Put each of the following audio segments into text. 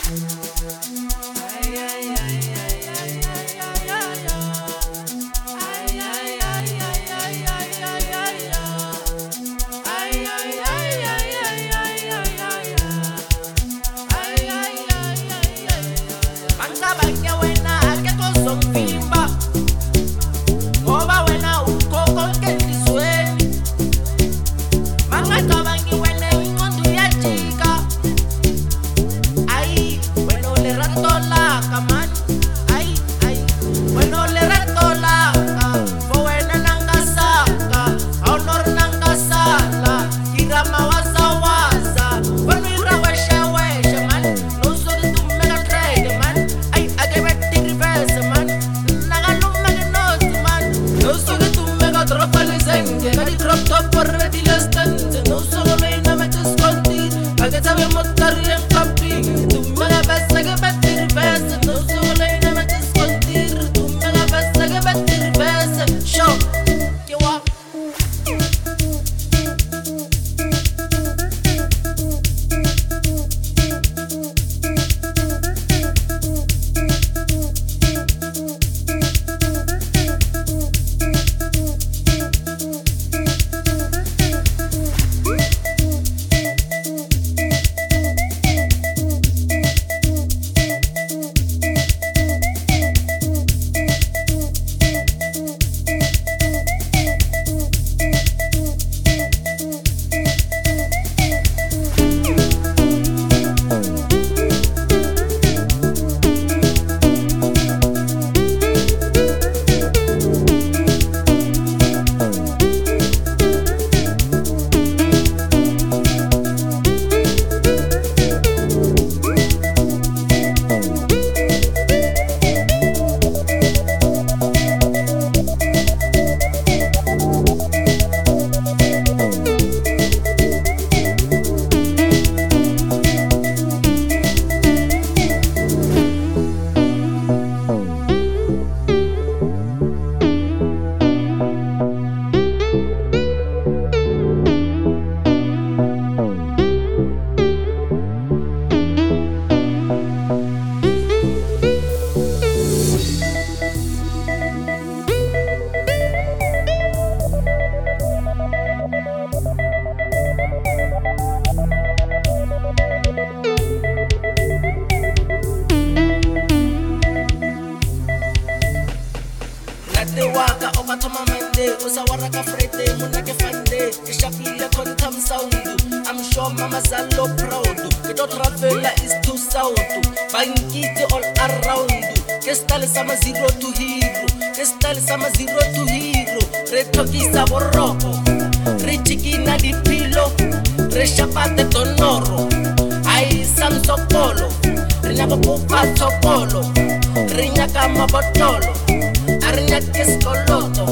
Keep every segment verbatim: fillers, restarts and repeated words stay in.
waka obathoma mende usawara ka frete mona ke fande ke shapile quantum sound. I'm sure mama zalo proud ke do travel is to south bankiti all around ke style sama zero to hero ke style sama zero to hero re tokisa boroko re chikina di pilo re shapate tonoro ai samso polo re nyaka popa topolo re nyaka mabotolo arinya keskoloto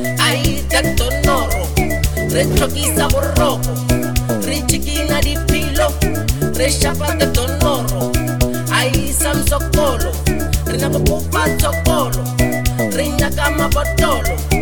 ai tonoro re tokisa boroko re chikina di pilo re shapate tonoro ai samso polo re nyaka popa topolo re nyaka mabotolo